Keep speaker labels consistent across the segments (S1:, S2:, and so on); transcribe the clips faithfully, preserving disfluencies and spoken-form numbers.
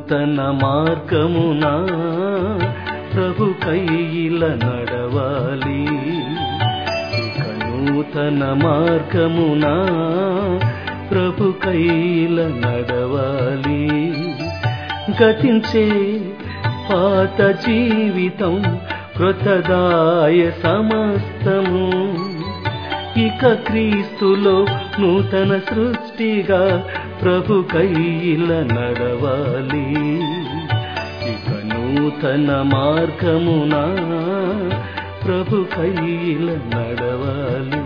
S1: నూతన మార్గమున ప్రభు కైల నడవాలి. ఇక నూతన మార్గమున ప్రభు కైల నడవాలి. గతించే పాత జీవితం కృతదాయ సమస్తము, ఇక క్రీస్తులో నూతన సృష్టిగా ప్రభు కైల నడవాలి. ఇక నూతన మార్గమున ప్రభు కైల నడవాలి.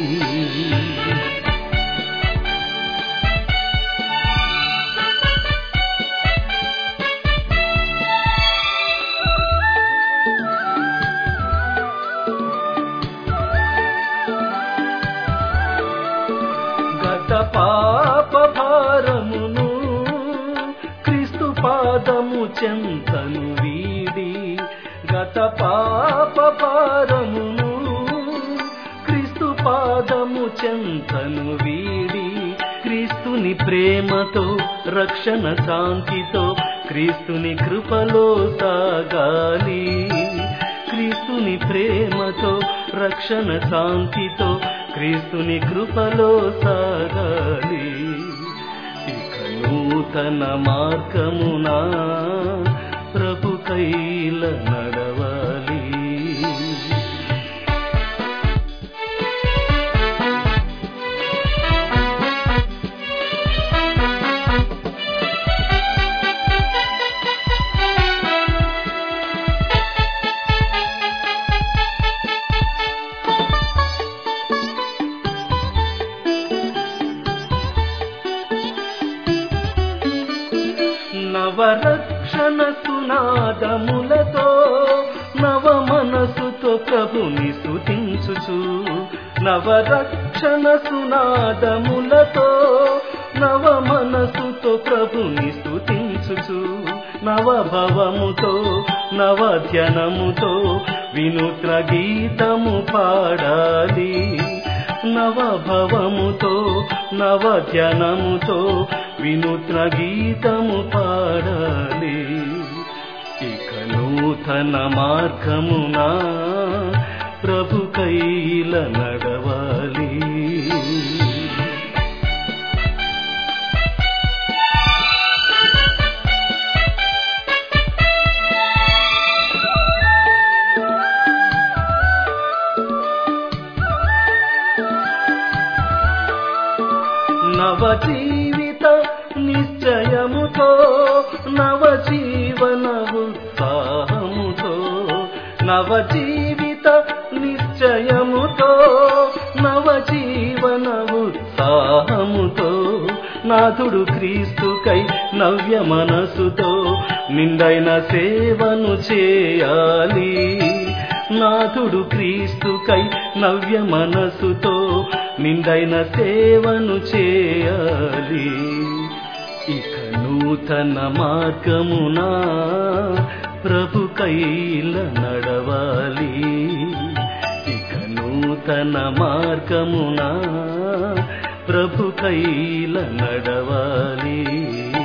S1: పాప భారమును క్రీస్తు పాదము చెంతను వీడి, గత పాప భారమును క్రీస్తు పాదము చెంతను వీడి, క్రీస్తుని ప్రేమతో రక్షణ శాంతితో క్రీస్తుని కృపలో సాగాలి. క్రీస్తుని ప్రేమతో రక్షణ శాంతితో క్రీస్తుని కృపలో సాగాలి. ఇక నూతన మార్గమున ప్రభు కైల నడవాలి. నవరక్షణ సునాదములతో నవ మనసుతో ప్రభుని స్తుతించుచు, నవరక్షణ సునాదములతో నవ మనసుతో ప్రభుని స్తుతించుచు, నవభవముతో నవధ్యానముతో వినూత్న గీతము పాడాలి. నవభవముతో నవధ్యానముతో వినూత్న గీతము పాడాలి. ఇక నూతన మార్గమున ప్రభు కైల నడవాలి. నవజీవిత నిశ్చయముతో నవజీవన ఉత్సాహముతో, నవజీవిత నిశ్చయముతో నవజీవన ఉత్సాహముతో నాథుడు క్రీస్తుకై నవ్య మనసుతో నిండైన సేవను చేయాలి. నాథుడు క్రీస్తుకై నవ్య మనసుతో నిండైన సేవను చేయాలి. ఇక నూతన మార్గమున ప్రభు కైల నడవాలి. ఇక నూతన మార్గమున ప్రభు కైల నడవాలి.